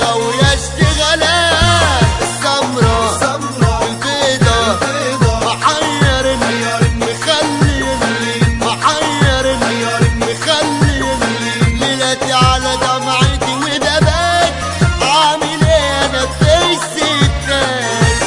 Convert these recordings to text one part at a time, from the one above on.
غاوية اشتغالات السمرة والبيضة محيرني مخليني محيرني مخليني ليلتي على دمعتي ودبات عامل ايه انا في الستات.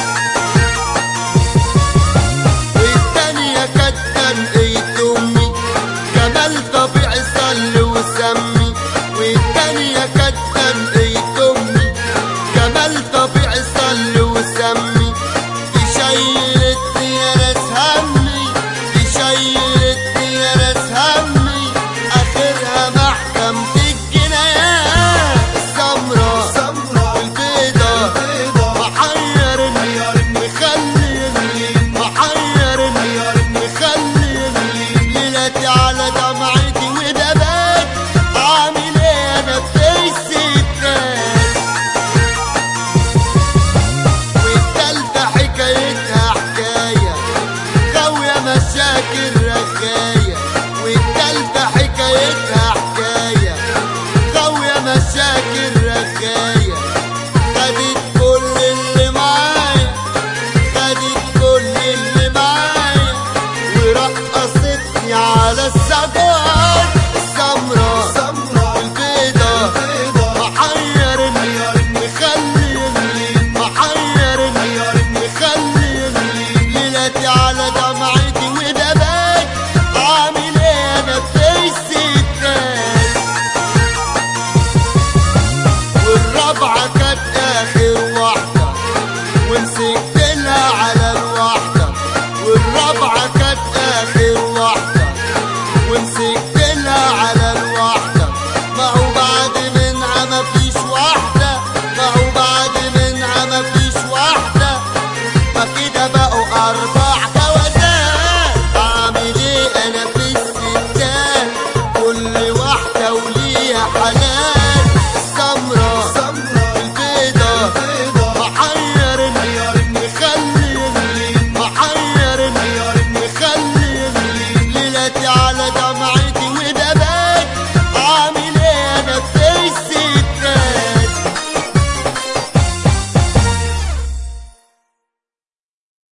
والتانية كانت تنقية امي جمال طبيعي صلي وسمي. والتانية كانت تنقية امي جمال طبيعي صلي وسمي. تشيلتني يا ناس همي تشيلتني يا ناس همي اخرها محكمة الجنايات السمرة والبيضة محيرني مخليني محيرني مخليني ليلتي على دمعتي ودبات عامل ايه انا في الستات. والتالتة حكايتها حكاية غاوية مشاكل رخاية. والتالتة حكايتها حكاية غاوية مشاكل رخاية. خدت كل اللي معايا خدت كل اللي معايا ورقصتني على السجاد السمرة والبيضة محيرني مخليني محيرني مخليني ليلتي على دمعتي ودبات عامل ايه انا في الستات. والرابعة